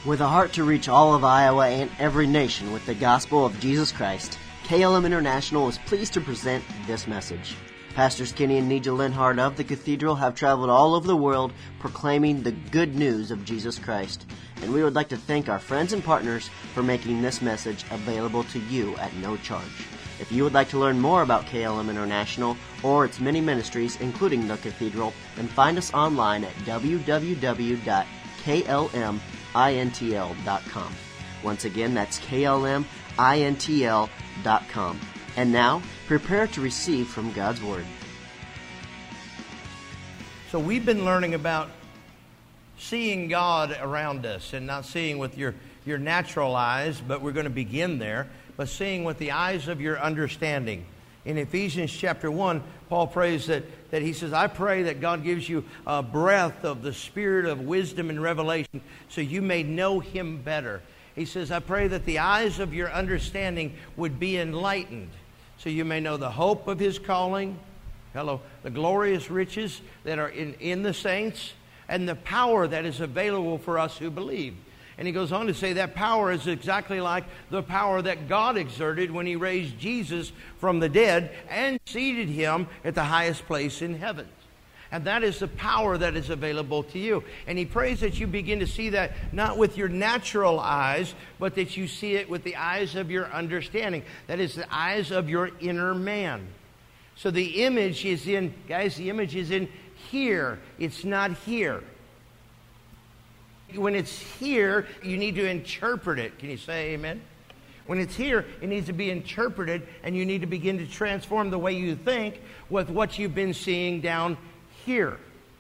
With a heart to reach all of Iowa and every nation with the gospel of Jesus Christ, KLM International is pleased to present this message. Pastors Kenny and Nija Linhart of the Cathedral have traveled all over the world proclaiming the good news of Jesus Christ. And we would like to thank our friends and partners for making this message available to you at no charge. If you would like to learn more about KLM International or its many ministries, including the Cathedral, then find us online at www.klmintl.com. Once again, that's klmintl.com. And now, prepare to receive from God's Word. So we've been learning about seeing God around us and not seeing with your natural eyes, but we're going to begin there, but seeing with the eyes of your understanding. In Ephesians chapter 1, Paul prays that he says, I pray that God gives you a breath of the spirit of wisdom and revelation so you may know Him better. He says, I pray that the eyes of your understanding would be enlightened so you may know the hope of His calling, the glorious riches that are in the saints, and the power that is available for us who believe. And he goes on to say that power is exactly like the power that God exerted when He raised Jesus from the dead and seated Him at the highest place in heaven. And that is the power that is available to you. And he prays that you begin to see that not with your natural eyes, but that you see it with the eyes of your understanding. That is the eyes of your inner man. So the image is in, guys, the image is in here. It's not here. When it's here, you need to interpret it. Can you say amen? When it's here, it needs to be interpreted, and you need to begin to transform the way you think with what you've been seeing down here.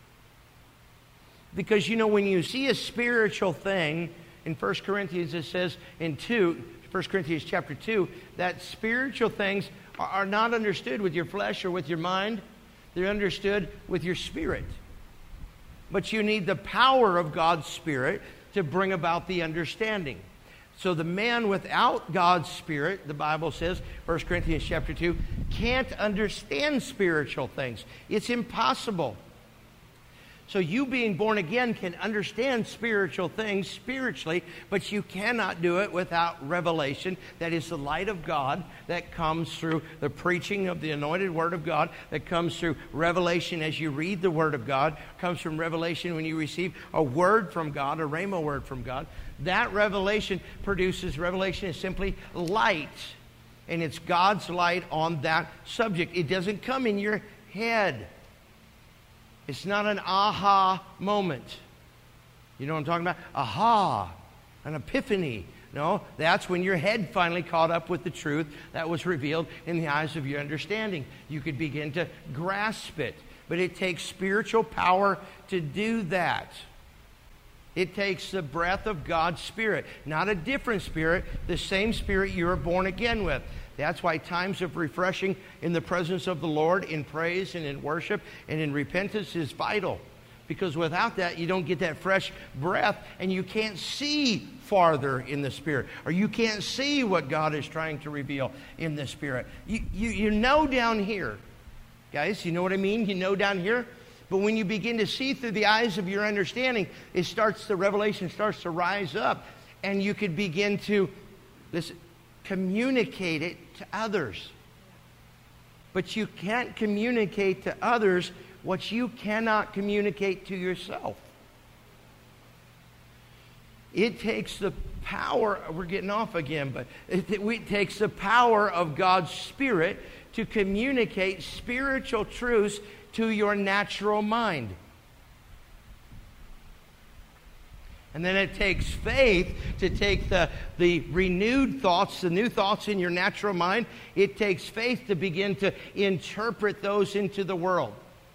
Because, when you see a spiritual thing, in 1 Corinthians it says in 1 Corinthians chapter 2, that spiritual things are not understood with your flesh or with your mind. They're understood with your spirit. But you need the power of God's Spirit to bring about the understanding. So the man without God's Spirit, the Bible says, 1 Corinthians chapter 2, can't understand spiritual things. It's impossible. So you being born again can understand spiritual things spiritually, but you cannot do it without revelation. That is the light of God that comes through the preaching of the anointed Word of God, that comes through revelation as you read the Word of God, comes from revelation when you receive a word from God, a rhema word from God. That revelation is simply light, and it's God's light on that subject. It doesn't come in your head. It's not an aha moment. You know what I'm talking about? Aha, an epiphany. No, that's when your head finally caught up with the truth that was revealed in the eyes of your understanding. You could begin to grasp it. But it takes spiritual power to do that. It takes the breath of God's Spirit, not a different Spirit, the same Spirit you were born again with. That's why times of refreshing in the presence of the Lord, in praise and in worship and in repentance is vital. Because without that, you don't get that fresh breath and you can't see farther in the Spirit. Or you can't see what God is trying to reveal in the Spirit. You know down here. Guys, you know what I mean? You know down here? But when you begin to see through the eyes of your understanding, the revelation starts to rise up. And you could begin to communicate it to others. But you can't communicate to others what you cannot communicate to yourself. It takes the power, we're getting off again, but it takes the power of God's Spirit to communicate spiritual truths to your natural mind. And then it takes faith to take the renewed thoughts, the new thoughts in your natural mind. It takes faith to begin to interpret those into the world.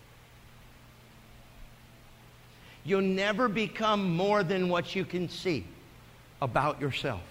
You'll never become more than what you can see about yourself.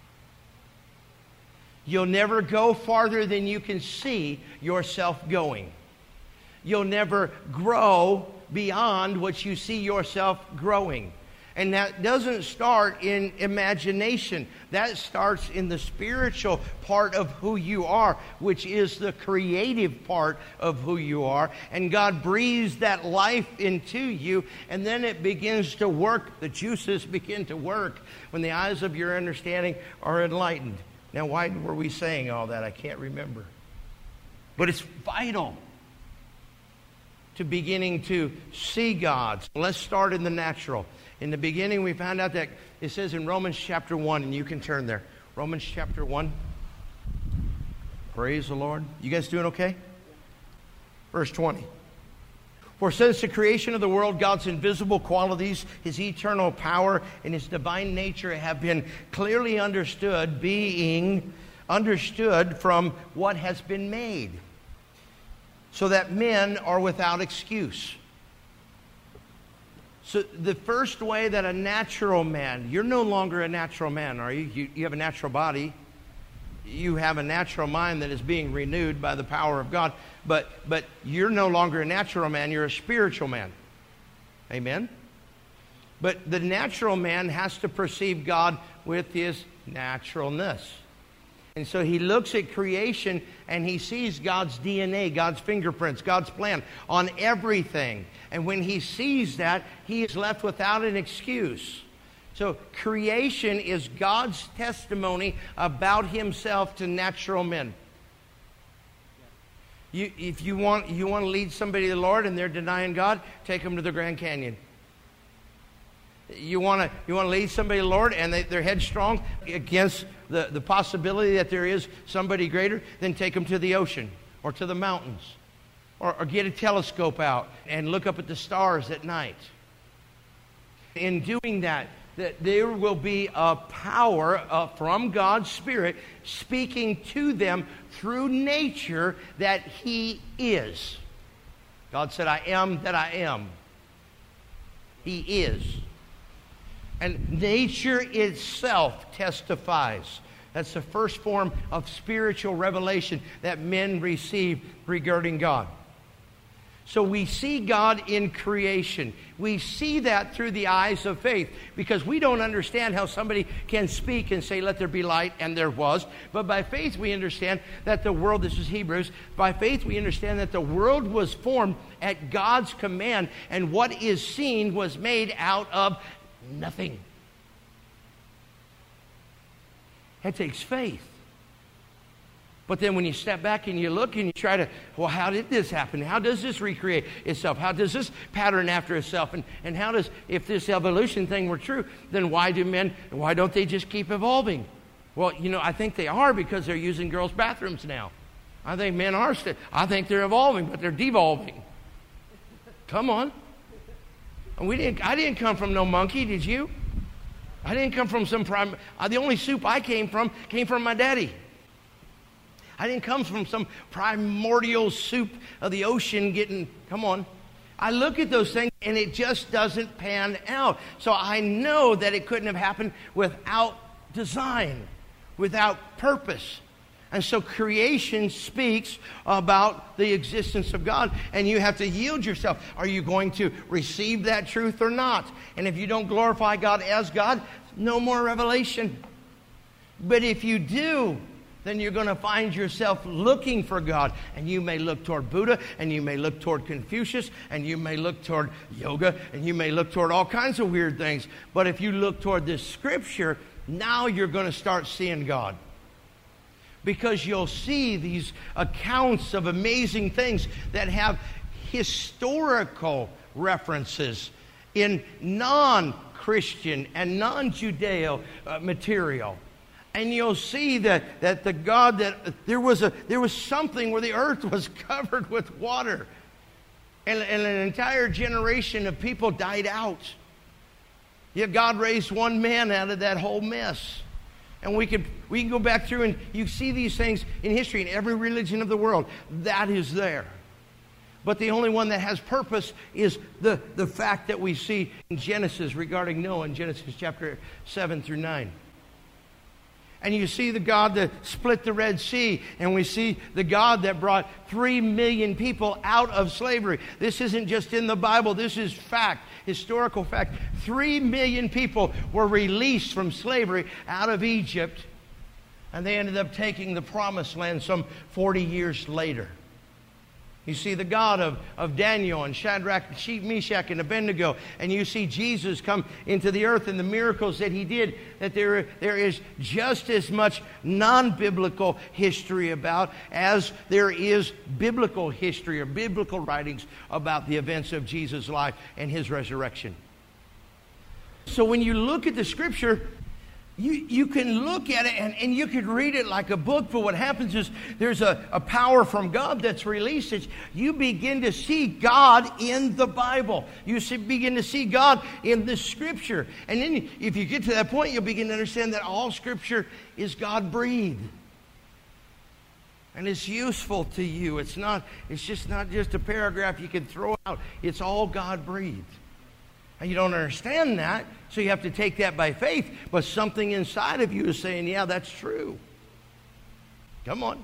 You'll never go farther than you can see yourself going. You'll never grow beyond what you see yourself growing. And that doesn't start in imagination. That starts in the spiritual part of who you are, which is the creative part of who you are. And God breathes that life into you, and then it begins to work. The juices begin to work when the eyes of your understanding are enlightened. Now, why were we saying all that? I can't remember. But it's vital to beginning to see God. So let's start in the natural. In the beginning, we found out that it says in Romans chapter 1, and you can turn there. Romans chapter 1. Praise the Lord. You guys doing okay? Verse 20. For since the creation of the world, God's invisible qualities, His eternal power, and His divine nature have been clearly understood, being understood from what has been made, so that men are without excuse. So the first way that a natural man, you're no longer a natural man, are you? You have a natural body. You have a natural mind that is being renewed by the power of God. But you're no longer a natural man, you're a spiritual man. Amen? But the natural man has to perceive God with his naturalness. And so he looks at creation and he sees God's DNA, God's fingerprints, God's plan on everything. And when he sees that, he is left without an excuse. So creation is God's testimony about himself to natural men. If you want to lead somebody to the Lord and they're denying God, take them to the Grand Canyon. You want to lead somebody to the Lord and they're headstrong against the possibility that there is somebody greater, then take them to the ocean or to the mountains. Or get a telescope out and look up at the stars at night. In doing that there will be a power from God's Spirit speaking to them through nature that He is. God said, I am that I am. He is. And nature itself testifies. That's the first form of spiritual revelation that men receive regarding God. So we see God in creation. We see that through the eyes of faith because we don't understand how somebody can speak and say, let there be light, and there was. But by faith we understand that the world, this is Hebrews, by faith we understand that the world was formed at God's command, and what is seen was made out of nothing. That takes faith. But then when you step back and you look and you try to, well, how did this happen? How does this recreate itself? How does this pattern after itself? And how does, if this evolution thing were true, then why don't they just keep evolving? Well, I think they are because they're using girls' bathrooms now. I think men are I think they're evolving, but they're devolving. Come on. I didn't come from no monkey, did you? I didn't come from the only soup I came from my daddy. I didn't come from some primordial soup of the ocean come on. I look at those things and it just doesn't pan out. So I know that it couldn't have happened without design, without purpose. And so creation speaks about the existence of God, and you have to yield yourself. Are you going to receive that truth or not? And if you don't glorify God as God, no more revelation. But if you do, then you're going to find yourself looking for God. And you may look toward Buddha, and you may look toward Confucius, and you may look toward yoga, and you may look toward all kinds of weird things. But if you look toward this scripture, now you're going to start seeing God. Because you'll see these accounts of amazing things that have historical references in non-Christian and non-Judeo material. And you'll see that the God that there was something where the earth was covered with water, and an entire generation of people died out. Yet God raised one man out of that whole mess. And we can go back through and you see these things in history in every religion of the world. That is there. But the only one that has purpose is the fact that we see in Genesis regarding Noah in Genesis chapter 7 through 9. And you see the God that split the Red Sea, and we see the God that brought 3 million people out of slavery. This isn't just in the Bible, this is fact, historical fact. 3 million people were released from slavery out of Egypt, and they ended up taking the Promised Land some 40 years later. You see the God of Daniel and Shadrach, Meshach, and Abednego, and you see Jesus come into the earth and the miracles that he did, that there is just as much non-biblical history about as there is biblical history or biblical writings about the events of Jesus' life and his resurrection. So when you look at the Scripture, you can look at it and you could read it like a book, but what happens is there's a power from God that's released. You begin to see God in the Bible. You begin to see God in the Scripture. And then if you get to that point, you'll begin to understand that all Scripture is God-breathed. And it's useful to you. It's just not just a paragraph you can throw out. It's all God-breathed. And you don't understand that, so you have to take that by faith. But something inside of you is saying, yeah, that's true. Come on.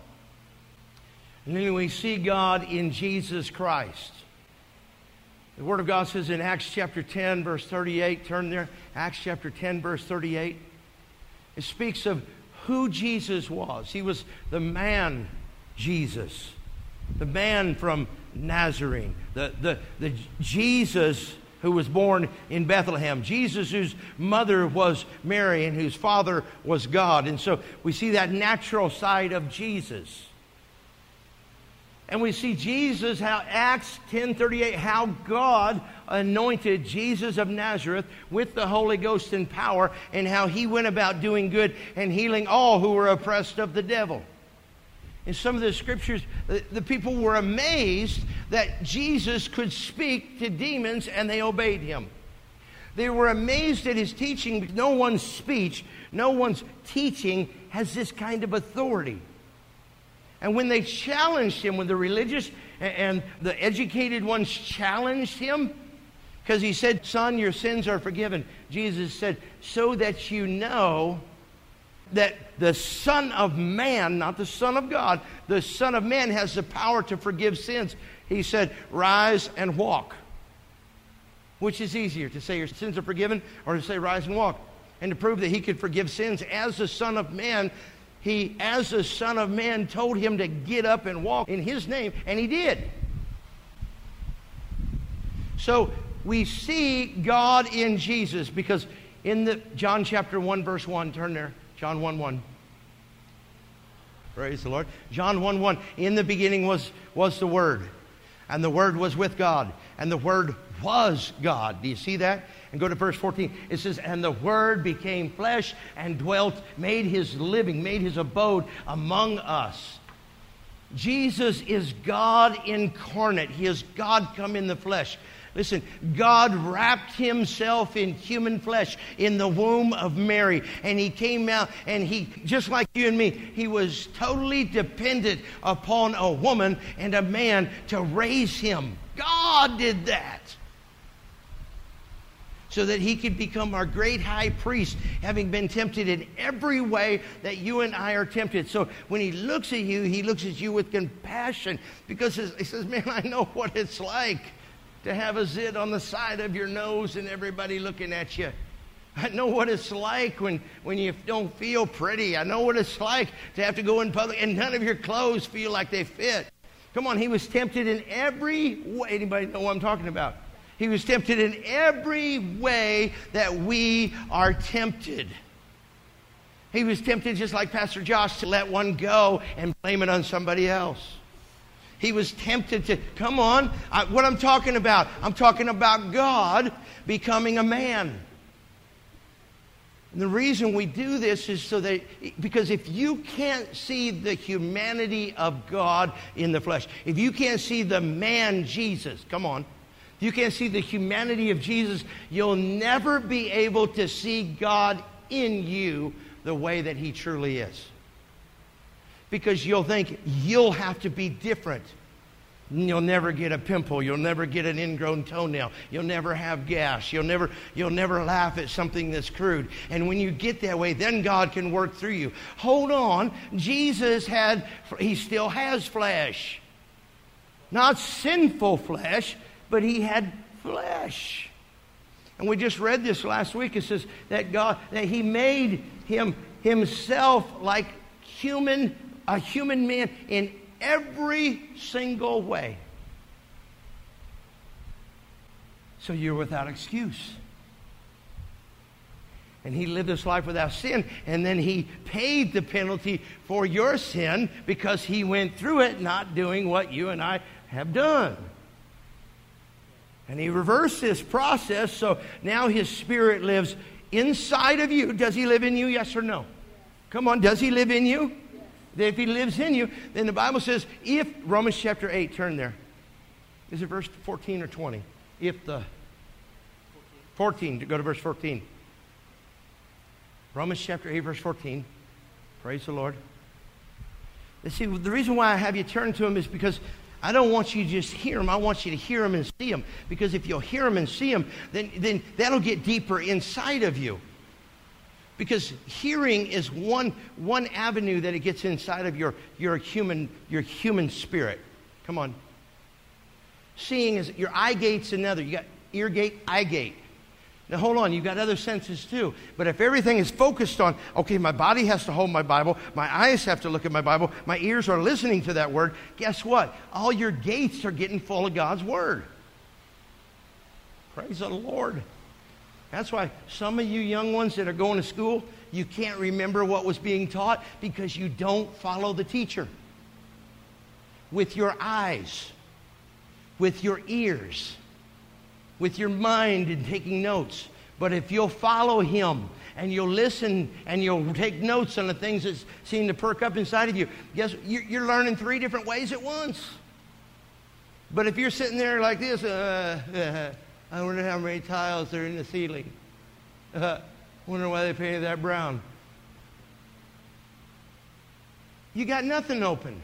And then we see God in Jesus Christ. The Word of God says in Acts chapter 10, verse 38, turn there, Acts chapter 10, verse 38. It speaks of who Jesus was. He was the man Jesus, the man from Nazarene, the Jesus who was born in Bethlehem. Jesus, whose mother was Mary and whose father was God. And so we see that natural side of Jesus. And we see Jesus, how Acts 10:38, how God anointed Jesus of Nazareth with the Holy Ghost and power, and how he went about doing good and healing all who were oppressed of the devil. In some of the scriptures, the people were amazed that Jesus could speak to demons and they obeyed him. They were amazed at his teaching because no one's speech, no one's teaching has this kind of authority. And when they challenged him, when the religious and the educated ones challenged him, because he said, "Son, your sins are forgiven," Jesus said, "So that you know that the Son of Man," not the Son of God, the Son of Man has the power to forgive sins. He said, "Rise and walk." Which is easier, to say your sins are forgiven or to say rise and walk? And to prove that he could forgive sins as the Son of Man, he, as the Son of Man, told him to get up and walk in his name, and he did. So we see God in Jesus, because in the John chapter 1, verse 1, turn there. John 1:1. Praise the Lord. John 1:1. In the beginning was the Word, and the Word was with God, and the Word was God. Do you see that? And go to verse 14. It says, "And the Word became flesh and dwelt," made his living, made his abode among us. Jesus is God incarnate. He is God come in the flesh. Listen, God wrapped himself in human flesh in the womb of Mary. And he came out, and he, just like you and me, he was totally dependent upon a woman and a man to raise him. God did that, so that he could become our great high priest, having been tempted in every way that you and I are tempted. So when he looks at you, he looks at you with compassion, because he says, "Man, I know what it's like to have a zit on the side of your nose and everybody looking at you. I know what it's like when you don't feel pretty. I know what it's like to have to go in public and none of your clothes feel like they fit." Come on, he was tempted in every way. Anybody know what I'm talking about? He was tempted in every way that we are tempted. He was tempted just like Pastor Josh to let one go and blame it on somebody else. He was tempted to, come on, what I'm talking about God becoming a man. And the reason we do this is so that, because if you can't see the humanity of God in the flesh, if you can't see the man Jesus, come on, if you can't see the humanity of Jesus, you'll never be able to see God in you the way that he truly is. Because you'll think you'll have to be different You'll never get a pimple. You'll never get an ingrown toenail. You'll never have gas. You'll never laugh at something that's crude. And when you get that way, then God can work through you. Hold on. Jesus he still has flesh. Not sinful flesh, but he had flesh. And we just read this last week. It says that he made himself like a human man in every single way. So you're without excuse. And he lived this life without sin, and then he paid the penalty for your sin because he went through it not doing what you and I have done. And he reversed this process, so now his Spirit lives inside of you. Does he live in you, yes or no? Come on, does he live in you? If he lives in you, then the Bible says, Romans chapter 8, turn there. Is it verse 14 or 20? 14, go to verse 14. Romans chapter 8, verse 14. Praise the Lord. You see, the reason why I have you turn to him is because I don't want you to just hear him. I want you to hear him and see him. Because if you'll hear him and see him, then that'll get deeper inside of you. Because hearing is one avenue that it gets inside of your human spirit. Come on. Seeing is your eye gate's another. You got ear gate, eye gate. Now hold on, you've got other senses too. But if everything is focused on, okay, my body has to hold my Bible, my eyes have to look at my Bible, my ears are listening to that word, guess what? All your gates are getting full of God's word. Praise the Lord. That's why some of you young ones that are going to school, you can't remember what was being taught because you don't follow the teacher. With your eyes, with your ears, with your mind and taking notes. But if you'll follow him and you'll listen and you'll take notes on the things that seem to perk up inside of you, guess you're learning 3 different ways at once. But if you're sitting there like this, I wonder how many tiles are in the ceiling. Wonder why they painted that brown. You got nothing open.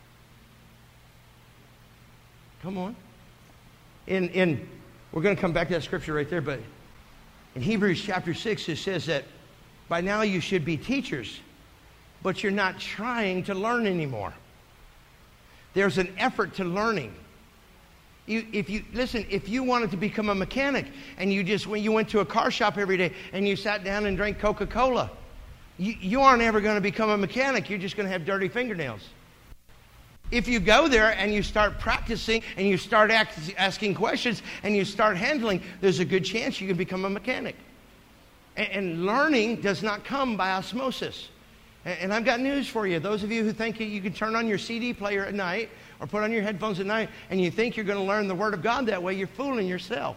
Come on. We're going to come back to that scripture right there, but in Hebrews chapter 6 it says that by now you should be teachers, but you're not trying to learn anymore. There's an effort to learning. If you wanted to become a mechanic and when you went to a car shop every day and you sat down and drank Coca-Cola, you aren't ever going to become a mechanic. You're just going to have dirty fingernails. If you go there and you start practicing and you start asking questions and you start handling, there's a good chance you can become a mechanic. And learning does not come by osmosis. And I've got news for you. Those of you who think you can turn on your CD player at night or put on your headphones at night and you think you're going to learn the Word of God that way, you're fooling yourself.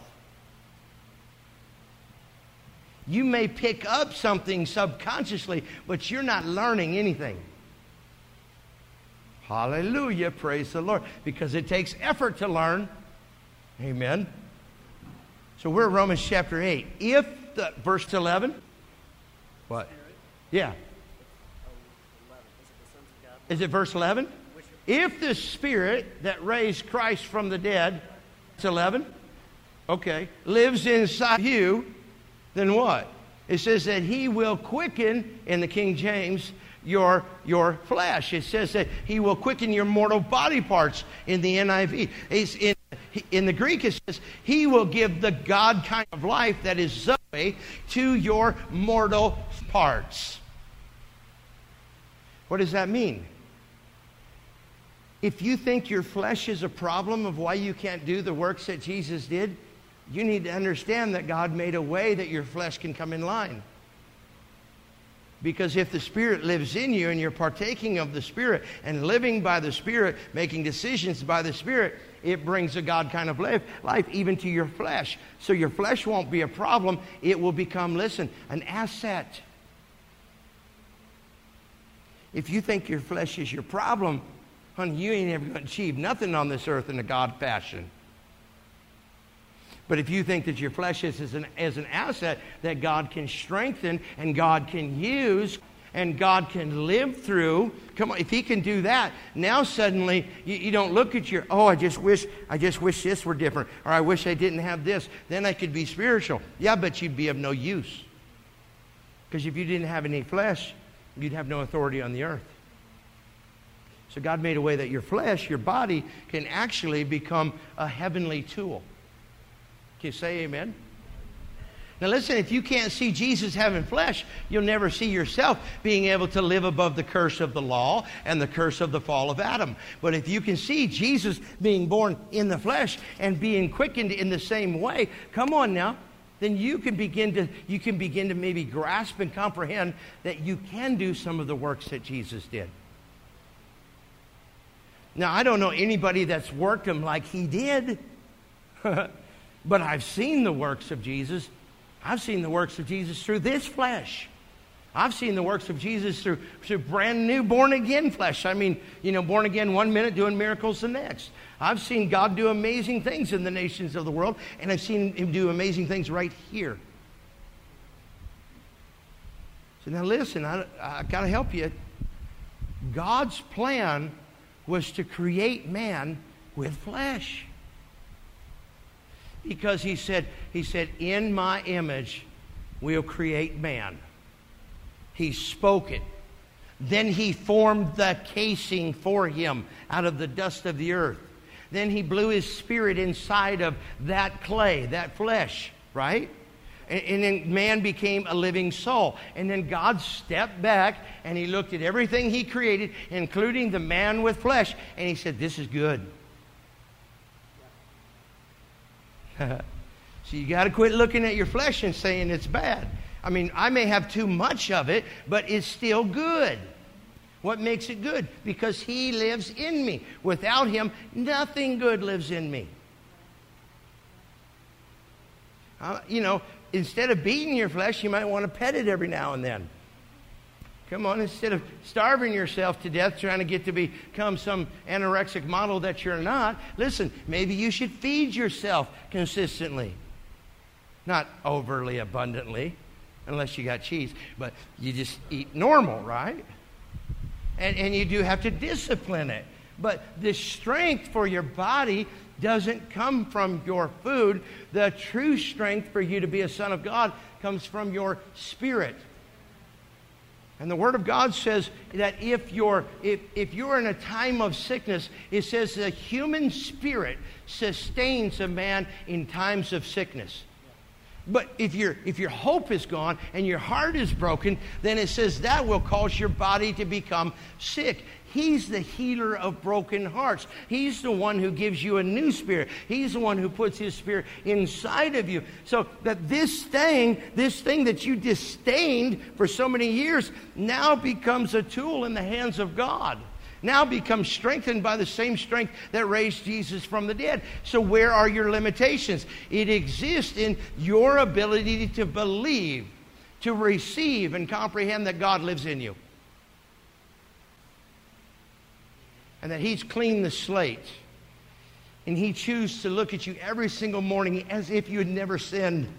You may pick up something subconsciously, but you're not learning anything. Hallelujah, praise the Lord. Because it takes effort to learn. Amen. So we're at Romans chapter 8. Verse 11. What? Yeah. Is it verse 11? If the Spirit that raised Christ from the dead, it's 11, okay, lives inside you, then what? It says that he will quicken, in the King James, your flesh. It says that he will quicken your mortal body parts in the NIV. In the Greek it says he will give the God kind of life that is Zoe to your mortal parts. What does that mean? If you think your flesh is a problem of why you can't do the works that Jesus did, you need to understand that God made a way that your flesh can come in line. Because if the Spirit lives in you and you're partaking of the Spirit and living by the Spirit, making decisions by the Spirit, it brings a God kind of life even to your flesh. So your flesh won't be a problem. It will become, listen, an asset. If you think your flesh is your problem, honey, you ain't ever going to achieve nothing on this earth in a God fashion. But if you think that your flesh is as an asset that God can strengthen and God can use and God can live through. Come on, if He can do that, now suddenly you don't look at your, I just wish this were different, or I wish I didn't have this. Then I could be spiritual. Yeah, but you'd be of no use. Because if you didn't have any flesh, you'd have no authority on the earth. So God made a way that your flesh, your body, can actually become a heavenly tool. Can you say amen? Now listen, if you can't see Jesus having flesh, you'll never see yourself being able to live above the curse of the law and the curse of the fall of Adam. But if you can see Jesus being born in the flesh and being quickened in the same way, come on now, then you can begin to maybe grasp and comprehend that you can do some of the works that Jesus did. Now, I don't know anybody that's worked them like He did, but I've seen the works of Jesus. I've seen the works of Jesus through this flesh. I've seen the works of Jesus through brand new born-again flesh. I mean, born again one minute, doing miracles the next. I've seen God do amazing things in the nations of the world, and I've seen Him do amazing things right here. So now listen, I got to help you. God's plan was to create man with flesh. Because he said, in my image we'll create man. He spoke it. Then He formed the casing for him out of the dust of the earth. Then He blew His Spirit inside of that clay, that flesh, right? And then man became a living soul. And then God stepped back and He looked at everything He created, including the man with flesh, and He said, this is good. So you got to quit looking at your flesh and saying it's bad. I mean, I may have too much of it, but it's still good. What makes it good? Because He lives in me. Without Him, nothing good lives in me. Instead of beating your flesh, you might want to pet it every now and then. Come on, instead of starving yourself to death trying to get to become some anorexic model that you're not, listen, maybe you should feed yourself consistently. Not overly abundantly, unless you got cheese, but you just eat normal, right? And you do have to discipline it. But the strength for your body doesn't come from your food. The true strength for you to be a son of God comes from your spirit. And the Word of God says that if you're in a time of sickness, it says the human spirit sustains a man in times of sickness. But if your hope is gone and your heart is broken, then it says that will cause your body to become sick. He's the healer of broken hearts. He's the one who gives you a new spirit. He's the one who puts His Spirit inside of you. So that this thing that you disdained for so many years now becomes a tool in the hands of God. Now becomes strengthened by the same strength that raised Jesus from the dead. So where are your limitations? It exists in your ability to believe, to receive, and comprehend that God lives in you. And that He's cleaned the slate. And He chooses to look at you every single morning as if you had never sinned.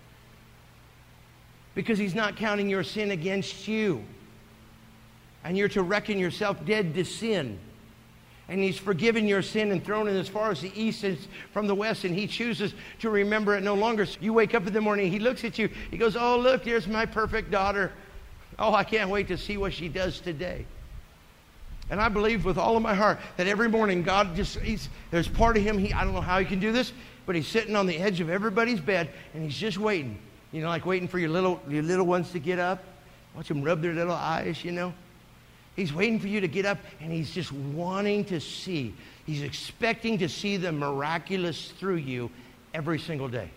Because He's not counting your sin against you. And you're to reckon yourself dead to sin. And He's forgiven your sin and thrown it as far as the east is from the west. And He chooses to remember it no longer. So you wake up in the morning, He looks at you. He goes, oh, look, there's my perfect daughter. Oh, I can't wait to see what she does today. And I believe with all of my heart that every morning God there's part of Him, I don't know how He can do this, but He's sitting on the edge of everybody's bed and He's just waiting. Like waiting for your little ones to get up. Watch them rub their little eyes, He's waiting for you to get up, and He's just wanting to see. He's expecting to see the miraculous through you every single day.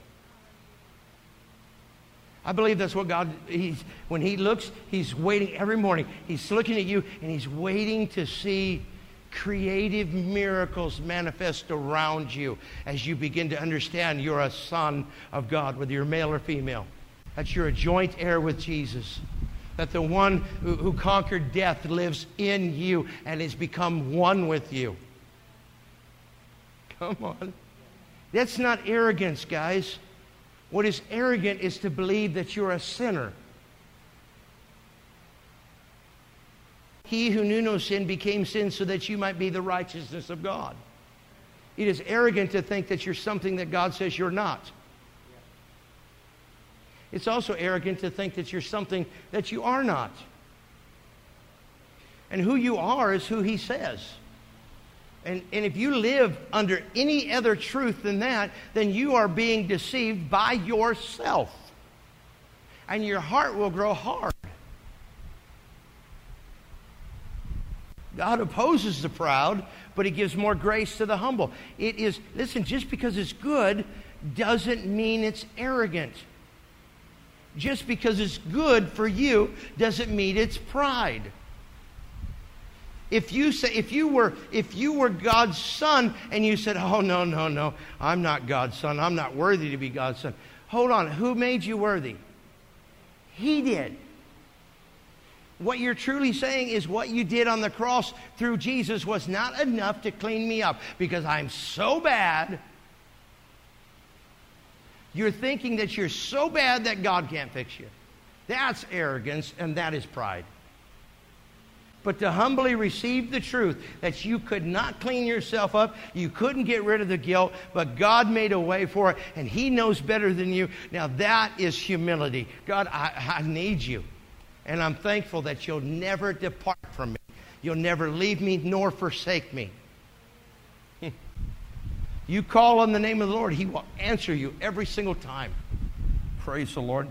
I believe that's what God, when He looks, He's waiting every morning. He's looking at you, and He's waiting to see creative miracles manifest around you as you begin to understand you're a son of God, whether you're male or female. That you're a joint heir with Jesus. That the one who conquered death lives in you and has become one with you. Come on. That's not arrogance, guys. What is arrogant is to believe that you're a sinner. he who knew no sin became sin so that you might be the righteousness of God. It is arrogant to think that you're something that God says you're not. It's also arrogant to think that you're something that you are not. And who you are is who he says. And if you live under any other truth than that, then you are being deceived by yourself. And your heart will grow hard. God opposes the proud, but he gives more grace to the humble. It is, listen, just because it's good doesn't mean it's arrogant. Just because it's good for you doesn't mean it's pride. If you were God's son and you said, "Oh, no, I'm not God's son. I'm not worthy to be God's son." Hold on, who made you worthy? He did. What you're truly saying is what you did on the cross through Jesus was not enough to clean me up because I'm so bad. You're thinking that you're so bad that God can't fix you. That's arrogance, and that is pride. But to humbly receive the truth that you could not clean yourself up, you couldn't get rid of the guilt, but God made a way for it, and he knows better than you. Now that is humility. God, I need you. And I'm thankful that you'll never depart from me. You'll never leave me nor forsake me. You call on the name of the Lord, he will answer you every single time. Praise the Lord.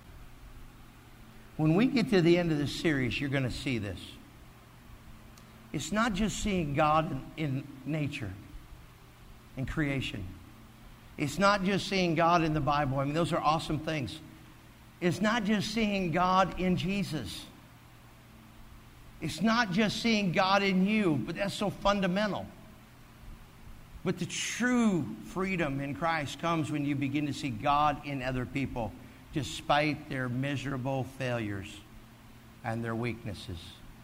When we get to the end of this series, you're going to see this. It's not just seeing God in nature, in creation. It's not just seeing God in the Bible. I mean, those are awesome things. It's not just seeing God in Jesus. It's not just seeing God in you, but that's so fundamental. But the true freedom in Christ comes when you begin to see God in other people, despite their miserable failures and their weaknesses.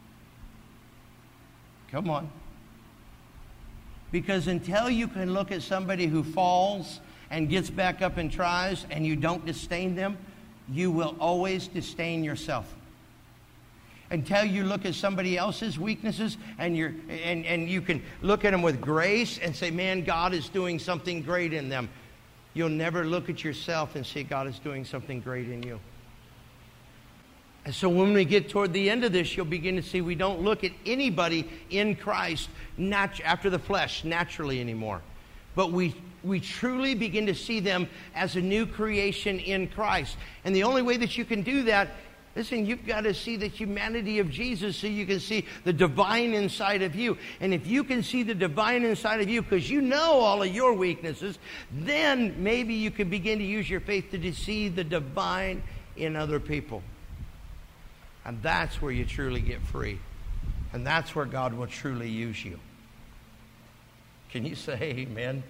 Come on. Because until you can look at somebody who falls and gets back up and tries, and you don't disdain them, you will always disdain yourself. Until you look at somebody else's weaknesses and you can look at them with grace and say, "Man, God is doing something great in them," you'll never look at yourself and say, "God is doing something great in you." And so when we get toward the end of this, you'll begin to see we don't look at anybody in Christ after the flesh naturally anymore. But we truly begin to see them as a new creation in Christ. And the only way that you can do that, listen, you've got to see the humanity of Jesus so you can see the divine inside of you. And if you can see the divine inside of you because you know all of your weaknesses, then maybe you can begin to use your faith to see the divine in other people. And that's where you truly get free. And that's where God will truly use you. Can you say amen?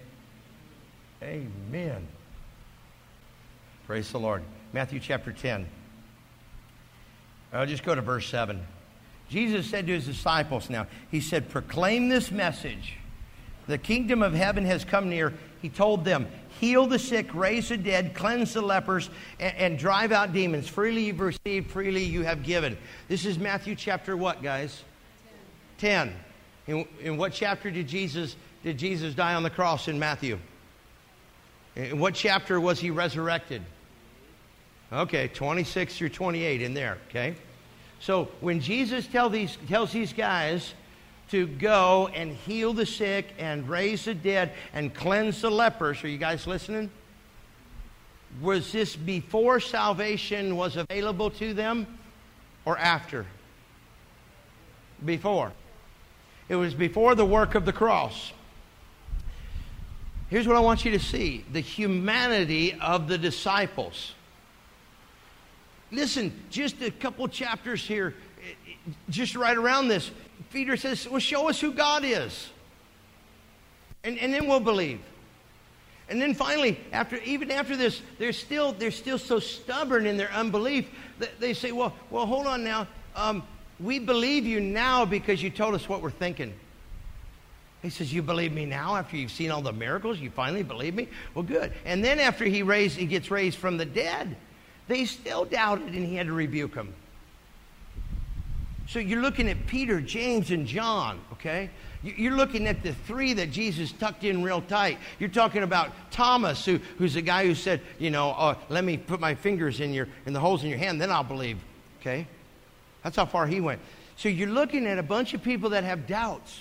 Amen. Praise the Lord. Matthew chapter 10. I'll just go to verse 7. Jesus said to his disciples now, he said, "Proclaim this message. The kingdom of heaven has come near." He told them, "Heal the sick, raise the dead, cleanse the lepers, and drive out demons. Freely you've received, freely you have given." This is Matthew chapter what, guys? 10. In what chapter did Jesus die on the cross in Matthew? In what chapter was he resurrected? Okay, 26 through 28 in there, okay? So when Jesus tells these guys to go and heal the sick and raise the dead and cleanse the lepers, are you guys listening? Was this before salvation was available to them or after? Before. It was before the work of the cross. Here's what I want you to see. The humanity of the disciples. Listen, just a couple chapters here, just right around this, Peter says, "Well, show us who God is. And then we'll believe." And then finally, even after this, they're still so stubborn in their unbelief that they say, well, hold on now. We believe you now because you told us what we're thinking. He says, "You believe me now after you've seen all the miracles? You finally believe me? Well, good." And then after he gets raised from the dead, they still doubted and he had to rebuke them. So you're looking at Peter, James, and John, okay? You're looking at the three that Jesus tucked in real tight. You're talking about Thomas, who's the guy who said, let me put my fingers in the holes in your hand, then I'll believe, okay? That's how far he went. So you're looking at a bunch of people that have doubts.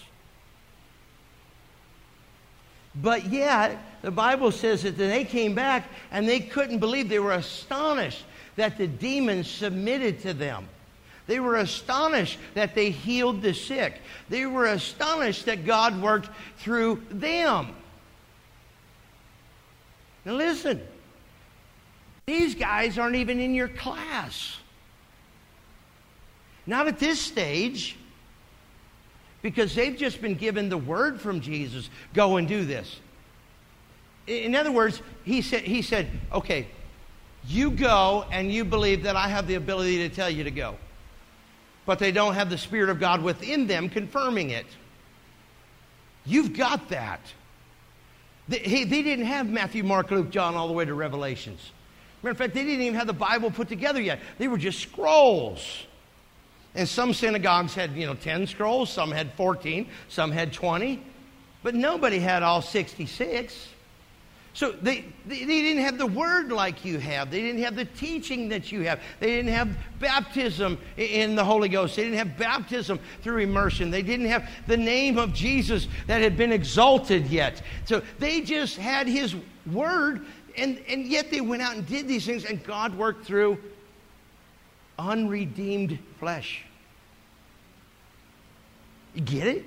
But yet, the Bible says that they came back and they couldn't believe. They were astonished that the demons submitted to them. They were astonished that they healed the sick. They were astonished that God worked through them. Now listen, these guys aren't even in your class. Not at this stage, because they've just been given the word from Jesus, go and do this. In other words, he said, okay, you go and you believe that I have the ability to tell you to go. But they don't have the Spirit of God within them confirming it. You've got that. They didn't have Matthew, Mark, Luke, John all the way to Revelations. Matter of fact, they didn't even have the Bible put together yet. They were just scrolls. And some synagogues had, 10 scrolls, some had 14, some had 20. But nobody had all 66. So they didn't have the word like you have. They didn't have the teaching that you have. They didn't have baptism in the Holy Ghost. They didn't have baptism through immersion. They didn't have the name of Jesus that had been exalted yet. So they just had His word, and yet they went out and did these things, and God worked through unredeemed flesh. You get it?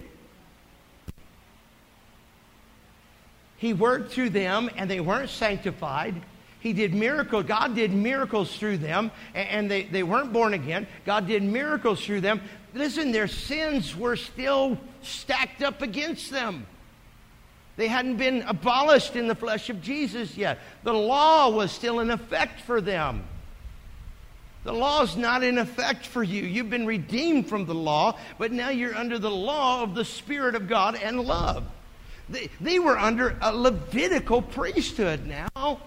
He worked through them, and they weren't sanctified. He did miracles. God did miracles through them, and they weren't born again. God did miracles through them. Listen, their sins were still stacked up against them. They hadn't been abolished in the flesh of Jesus yet. The law was still in effect for them. The law is not in effect for you. You've been redeemed from the law, but now you're under the law of the Spirit of God and love. They were under a Levitical priesthood now.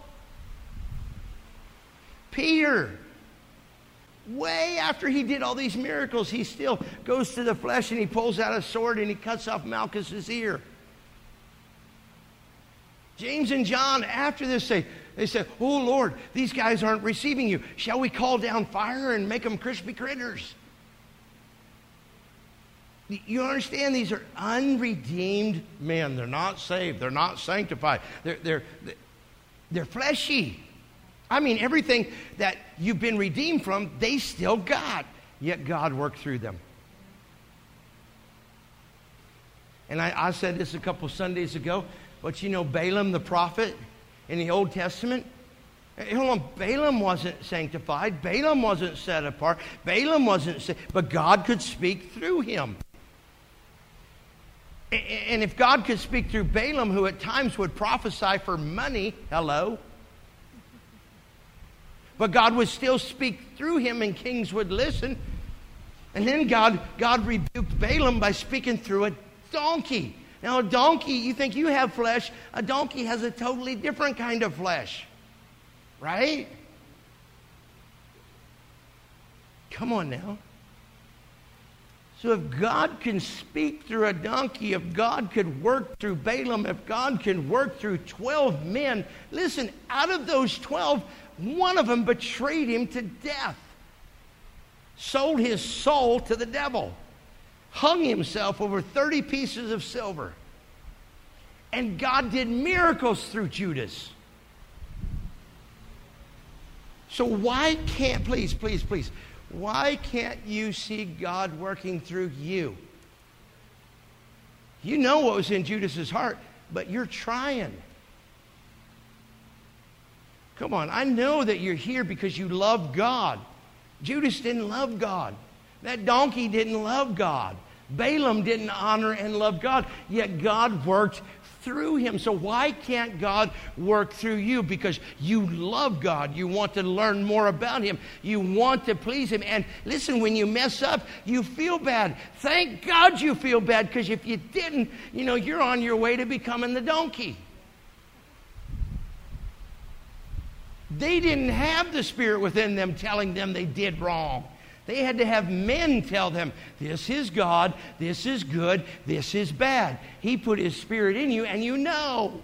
Peter, way after he did all these miracles, he still goes to the flesh and he pulls out a sword and he cuts off Malchus's ear. James and John, after this, they said, oh Lord, these guys aren't receiving you. Shall we call down fire and make them crispy critters? You understand, these are unredeemed men. They're not saved. They're not sanctified. They're fleshy. I mean, everything that you've been redeemed from, they still got. Yet God worked through them. And I said this a couple Sundays ago, but Balaam the prophet in the Old Testament, hold on, Balaam wasn't sanctified. Balaam wasn't set apart. Balaam wasn't saved, but God could speak through him. And if God could speak through Balaam, who at times would prophesy for money, hello, but God would still speak through him and kings would listen. And then God rebuked Balaam by speaking through a donkey. Now a donkey, you think you have flesh, a donkey has a totally different kind of flesh. Right? Come on now. So if God can speak through a donkey, if God could work through Balaam, if God can work through 12 men, listen, out of those 12, one of them betrayed him to death, sold his soul to the devil, hung himself over 30 pieces of silver. And God did miracles through Judas. So why can't, please, why can't you see God working through you? You know what was in Judas's heart, but you're trying. Come on, I know that you're here because you love God. Judas didn't love God. That donkey didn't love God. Balaam didn't honor and love God, yet God worked through him. So why can't God work through you? Because you love God. You want to learn more about him. You want to please him. And listen, when you mess up, you feel bad. Thank God you feel bad, because if you didn't, you're on your way to becoming the donkey. They didn't have the Spirit within them telling them they did wrong. They had to have men tell them, this is God, this is good, this is bad. He put His Spirit in you, and you know.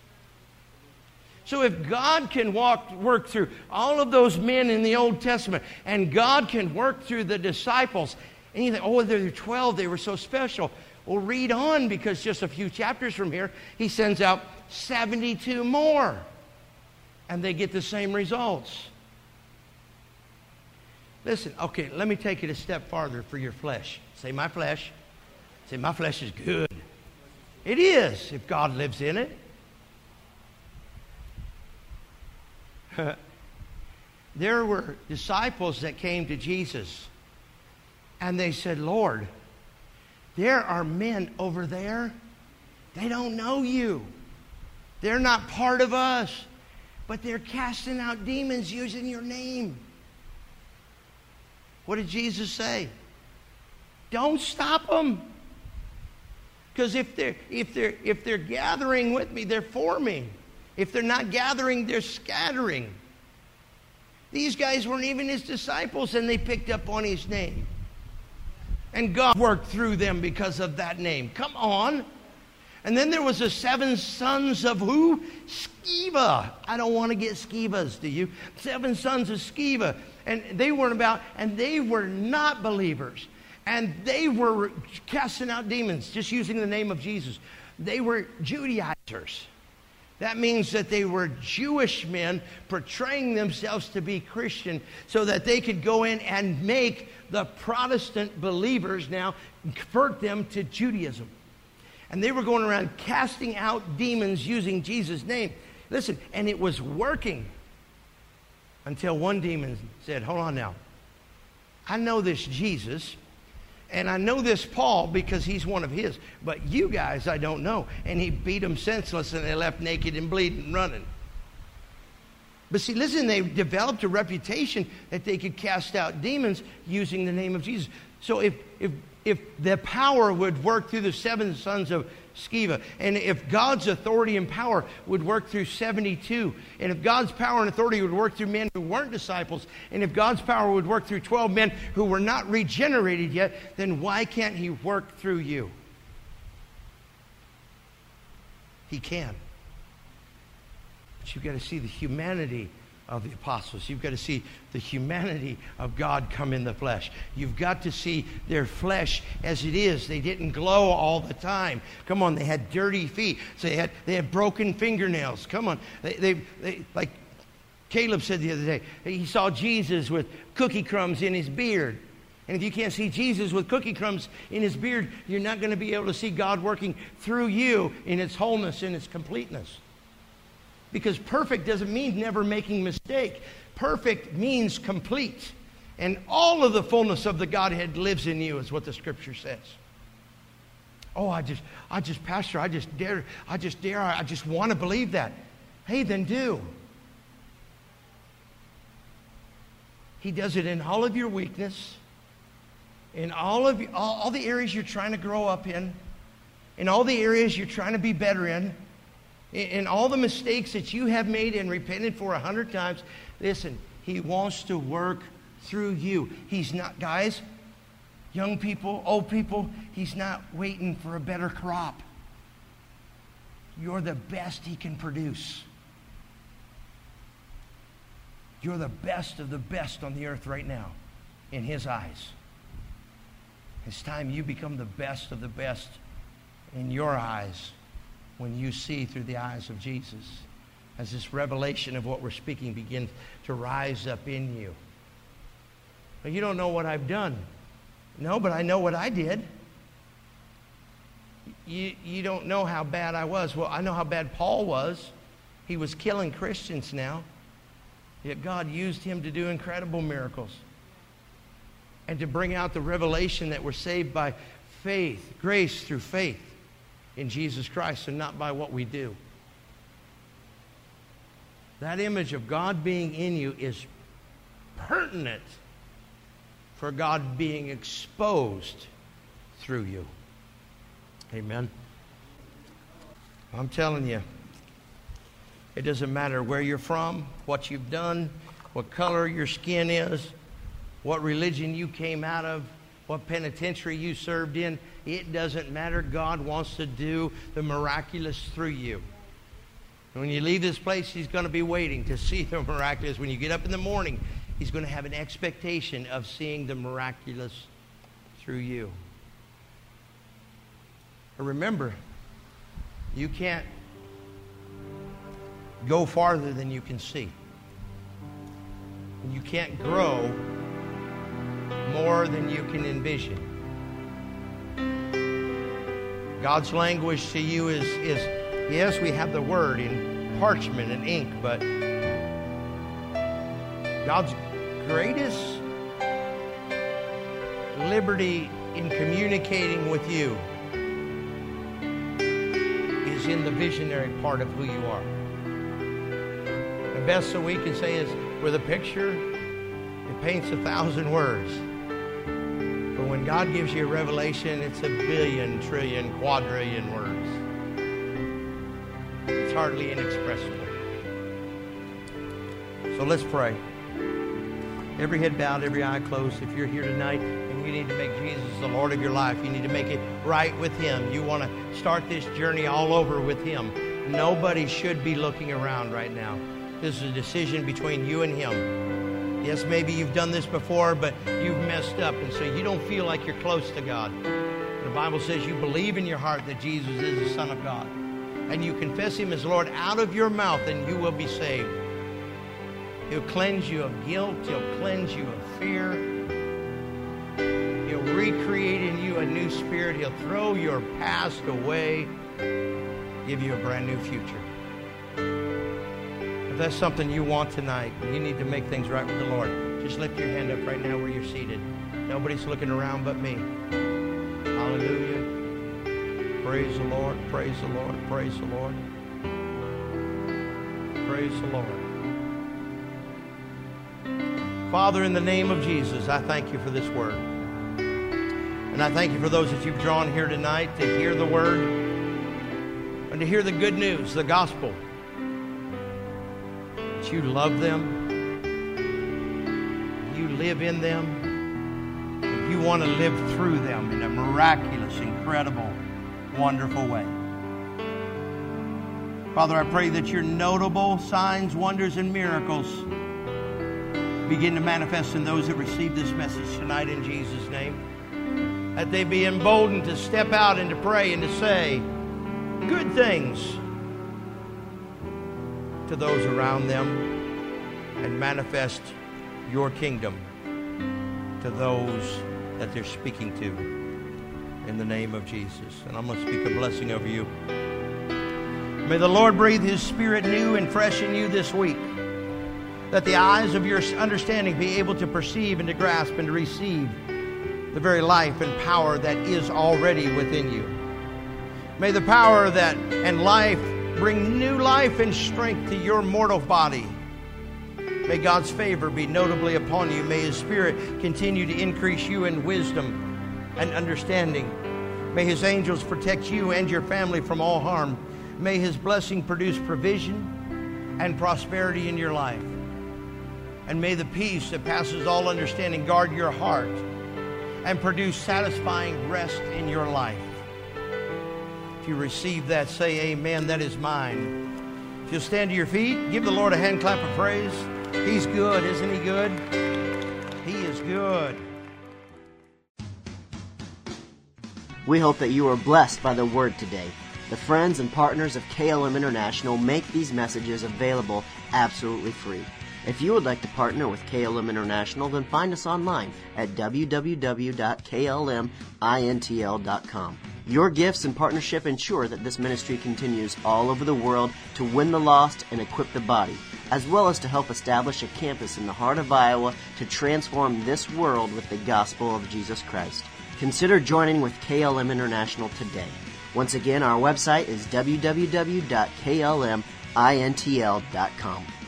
So if God can work through all of those men in the Old Testament, and God can work through the disciples, and you think, oh, they're 12, they were so special. Well, read on, because just a few chapters from here, He sends out 72 more. And they get the same results. Listen, okay, let me take it a step farther for your flesh. Say, my flesh. Say, my flesh is good. It is, if God lives in it. There were disciples that came to Jesus, and they said, Lord, there are men over there. They don't know you. They're not part of us, but they're casting out demons using your name. What did Jesus say? Don't stop them. Because if they're gathering with me, they're for me. If they're not gathering, they're scattering. These guys weren't even His disciples, and they picked up on His name. And God worked through them because of that name. Come on. And then there was the 7 sons of who? Sceva. I don't want to get Scevas, do you? 7 sons of Sceva. And they were not believers. And they were casting out demons, just using the name of Jesus. They were Judaizers. That means that they were Jewish men portraying themselves to be Christian so that they could go in and make the Protestant believers now convert them to Judaism. And they were going around casting out demons using Jesus' name. Listen, and it was working until one demon said, hold on now. I know this Jesus, and I know this Paul because he's one of his, but you guys I don't know. And he beat them senseless, and they left naked and bleeding and running. But see, listen, they developed a reputation that they could cast out demons using the name of Jesus. So if the power would work through the 7 sons of Sceva, and if God's authority and power would work through 72, and if God's power and authority would work through men who weren't disciples, and if God's power would work through 12 men who were not regenerated yet, then why can't He work through you? He can. But you've got to see the humanity of the apostles. You've got to see the humanity of God come in the flesh. You've got to see their flesh as it is. They didn't glow all the time. Come on, they had dirty feet. So they had broken fingernails. Come on. They like Caleb said the other day, he saw Jesus with cookie crumbs in his beard. And if you can't see Jesus with cookie crumbs in His beard, you're not going to be able to see God working through you in its wholeness, in its completeness. Because perfect doesn't mean never making mistake. Perfect means complete. And all of the fullness of the Godhead lives in you, is what the Scripture says. Oh, I just Pastor, I just want to believe that. Hey, then do. He does it in all of your weakness, in all the areas you're trying to grow up in all the areas you're trying to be better in all the mistakes that you have made and repented for 100 times. Listen, He wants to work through you. He's not, guys, young people, old people, He's not waiting for a better crop. You're the best He can produce. You're the best of the best on the earth right now in His eyes. It's time you become the best of the best in your eyes when you see through the eyes of Jesus, as this revelation of what we're speaking begins to rise up in you. But you don't know what I've done. No, but I know what I did. You don't know how bad I was. Well, I know how bad Paul was. He was killing Christians now. Yet God used him to do incredible miracles and to bring out the revelation that we're saved by faith, grace through faith in Jesus Christ, and not by what we do. That image of God being in you is pertinent for God being exposed through you. Amen. I'm telling you, it doesn't matter where you're from, what you've done, what color your skin is. what religion you came out of, what penitentiary you served in. It doesn't matter. God wants to do the miraculous through you. And when you leave this place, He's going to be waiting to see the miraculous. When you get up in the morning, He's going to have an expectation of seeing the miraculous through you. And remember, you can't go farther than you can see. And you can't grow more than you can envision. God's language to you is yes, we have the Word in parchment and ink, but God's greatest liberty in communicating with you is in the visionary part of who you are. The best that we can say is, with a picture, it paints 1,000 words. But when God gives you a revelation, it's 1 billion, trillion, quadrillion words. It's hardly inexpressible. So let's pray. Every head bowed, every eye closed. If you're here tonight and you need to make Jesus the Lord of your life, you need to make it right with Him. You want to start this journey all over with Him. Nobody should be looking around right now. This is a decision between you and Him. Yes, maybe you've done this before, but you've messed up, and so you don't feel like you're close to God. The Bible says you believe in your heart that Jesus is the Son of God, and you confess Him as Lord out of your mouth, and you will be saved. He'll cleanse you of guilt. He'll cleanse you of fear. He'll recreate in you a new spirit. He'll throw your past away, give you a brand new future. If that's something you want tonight, you need to make things right with the Lord, just lift your hand up right now where you're seated. Nobody's looking around but me. Hallelujah. Praise the Lord. Praise the Lord. Praise the Lord. Praise the Lord. Father, in the name of Jesus, I thank you for this word. And I thank you for those that you've drawn here tonight to hear the word and to hear the good news, the gospel. That you love them, you live in them, and you want to live through them in a miraculous, incredible, wonderful way. Father, I pray that your notable signs, wonders, and miracles begin to manifest in those that receive this message tonight in Jesus' name. That they be emboldened to step out and to pray and to say good things to those around them and manifest your kingdom to those that they're speaking to in the name of Jesus. And I'm going to speak a blessing over you. May the Lord breathe His Spirit new and fresh in you this week, that the eyes of your understanding be able to perceive and to grasp and to receive the very life and power that is already within you. May the power that and life bring new life and strength to your mortal body. May God's favor be notably upon you. May His Spirit continue to increase you in wisdom and understanding. May His angels protect you and your family from all harm. May His blessing produce provision and prosperity in your life. And may the peace that passes all understanding guard your heart and produce satisfying rest in your life. If you receive that, say amen. That is mine. If you'll stand to your feet, give the Lord a hand clap of praise. He's good, isn't He good? He is good. We hope that you are blessed by the word today. The friends and partners of KLM International make these messages available absolutely free. If you would like to partner with KLM International, then find us online at www.klmintl.com. Your gifts and partnership ensure that this ministry continues all over the world to win the lost and equip the body, as well as to help establish a campus in the heart of Iowa to transform this world with the gospel of Jesus Christ. Consider joining with KLM International today. Once again, our website is www.klmintl.com.